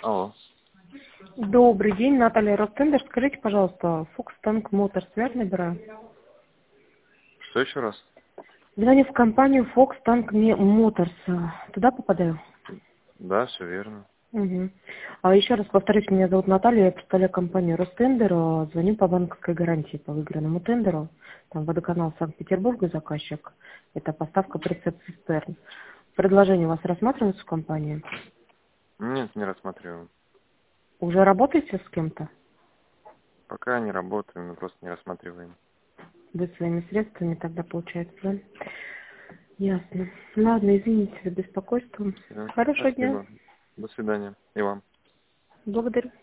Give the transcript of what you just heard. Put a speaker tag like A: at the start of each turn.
A: Алло.
B: Добрый день, Наталья Ростендер. Скажите, пожалуйста, Фокс Танк Моторс, верно набираю?
A: Что еще раз?
B: Звоню в компанию Фокс Танк Моторс. Туда попадаю?
A: Да, все верно.
B: Угу. А еще раз повторюсь, меня зовут Наталья, я представляю компанию Ростендер. Звоню по банковской гарантии по выигранному тендеру. Там водоканал Санкт-Петербурга заказчик. Это поставка прицеп цистерн. Предложение у вас рассматривается в компании?
A: Нет, не рассматриваем.
B: Уже работаете с кем-то?
A: Пока не работаем, мы просто не рассматриваем.
B: Вы своими средствами тогда получается, да? Ясно. Ладно, извините за беспокойство.
A: Всё,
B: Хорошего дня.
A: спасибо. До свидания. И вам.
B: Благодарю.